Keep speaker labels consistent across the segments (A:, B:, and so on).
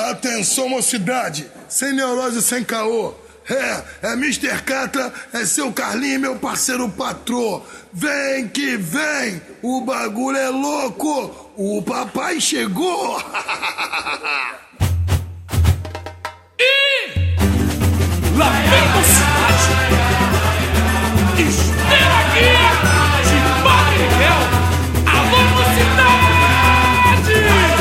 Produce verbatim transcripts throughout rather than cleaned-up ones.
A: Atenção, mocidade, sem neurose, sem caô. É, é mister Catra, é seu Carlinho, meu parceiro patrô. Vem que vem, o bagulho é louco, o papai chegou.
B: E lá vem mocidade, Estrela Guia de Padre Miguel. Alô, mocidade!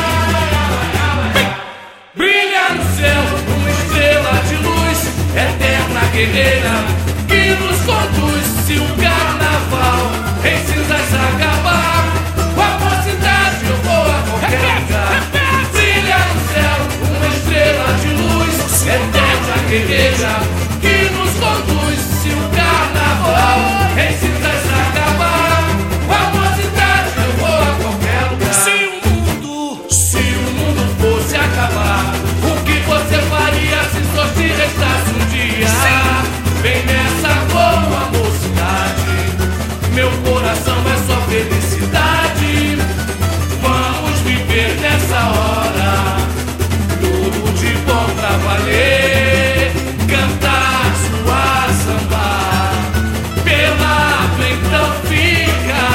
B: Vem! Brilha no céu uma estrela de luz, eterna guerreira, que nos conduz. Se o carnaval em cinzas acabar, com a mocidade eu vou a qualquer lugar. Brilha no céu uma estrela de luz, eterna guerreira, que nos conduz. Se o carnaval em cinzas acabar, com a mocidade eu vou a qualquer lugar. Se o mundo, se o mundo fosse acabar, o que você faria se só te restasse um dia? Vem nessa com a mocidade, meu coração é só felicidade. Vamos viver nessa hora, tudo de bom pra valer. Cantar, suar, sambar, pelado então fica,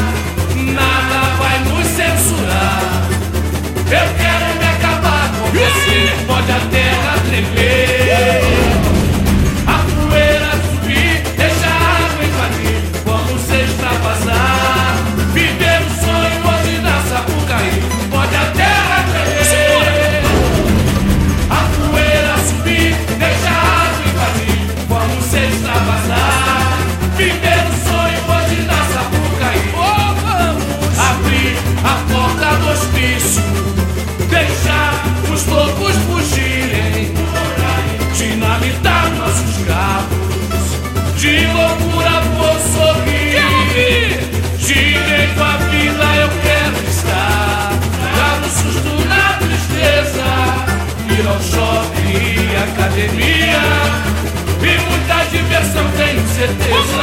B: nada vai nos censurar. Eu quero me acabar com você, pode a terra tremer, a poeira subir, deixa a água invadir. Vamos extravasar, viver o sonho hoje na Sapucaí, pode a terra tremer, a poeira subir, deixa a água invadir. Vamos extravasar, viver o sonho hoje na Sapucaí. Oh, vamos abrir a porta do hospício, deixar os loucos fugirem, dinamitar nossos carros, de loucura vou sorrir. Direito à vida eu quero estar, dar um susto na tristeza, ir ao shopping e academia, e muita diversão tenho certeza.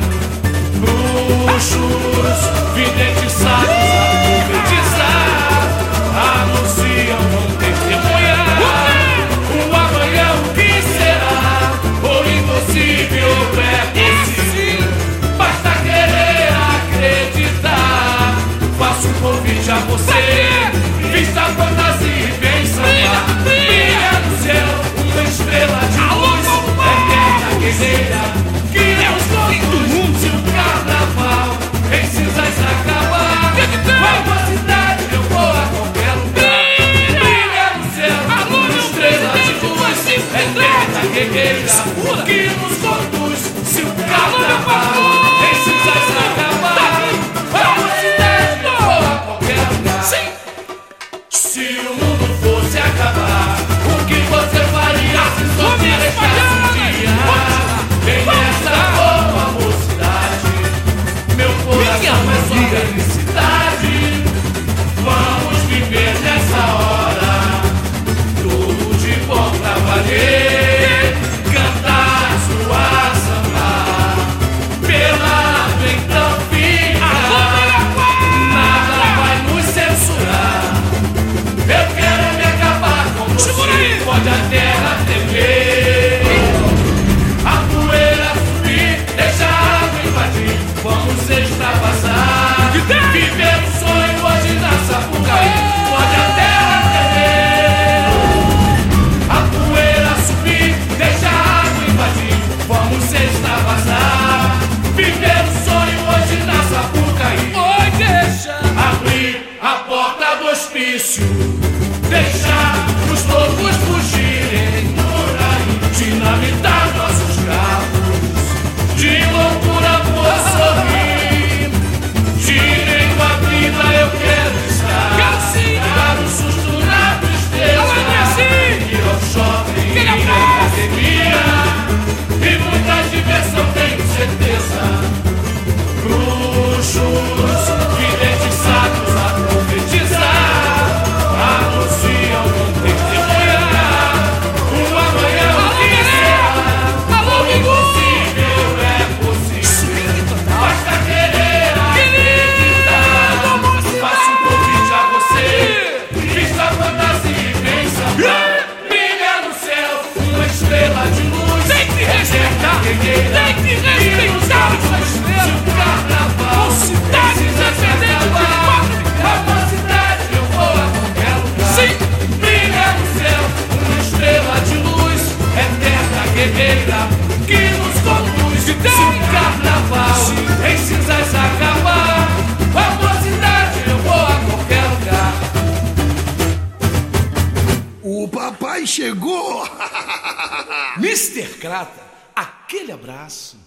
B: Bruxos, videntes sábios a profetizar, anunciam, vão testemunhar o amanhã, o que será, o impossível é possível, basta querer acreditar. Faço um convite a você, vista a fantasia e vem sambar. Brilha no céu uma estrela de luz, eterna guerreira, que nos conduz. Se o carnaval em cinzas acabar, com a cidade eu vou a qualquer lugar. Brilha no céu uma estrela de luz, eterna guerreira, que nos conduz. Se o carnaval em cinzas acabar, com a cidade eu vou a qualquer lugar. Se o mundo fosse acabar, o que você faria se só te restasse um dia? Vem nessa boa mocidade, meu coração é só felicidade. Vamos viver nessa hora, tudo de bom pra valer. Cantar, suar, sambar, pelado então fica, nada vai nos censurar. Eu quero me acabar com você, pode a terra tremer, a poeira subir, deixa a água invadir. Vamos extravasar, viver o sonho hoje na Sapucaí, pode a terra tremer, a poeira subir, deixa a água invadir. Vamos extravasar, viver o sonho hoje na Sapucaí. Oi, deixa abrir a porta do hospício, deixar os loucos fugirem, dinamitar nossos carros, de loucura vou sorrir. Direito à vida eu quero estar, dar um susto na tristeza, ir ao shopping e academia, e muita diversão tenho certeza. Bruxos, videntes sábios a profetizar, anunciam, vão testemunhar o amanhã, o que será, o impossível é possível, basta querer acreditar. Faço um convite a você, vista a fantasia e vem sambar. guerreira.
C: Tem que respeitar essa estrela.
B: Se o carnaval,
C: Com cidade independente de quatro mil.
B: a mocidade eu vou a qualquer lugar.
C: Sim.
B: Brilha no céu uma estrela de luz, eterna guerreira que nos conduz. Se o carnaval em cinzas acabar, a mocidade eu vou a qualquer lugar.
A: O papai chegou!
C: mister Crata, aquele abraço.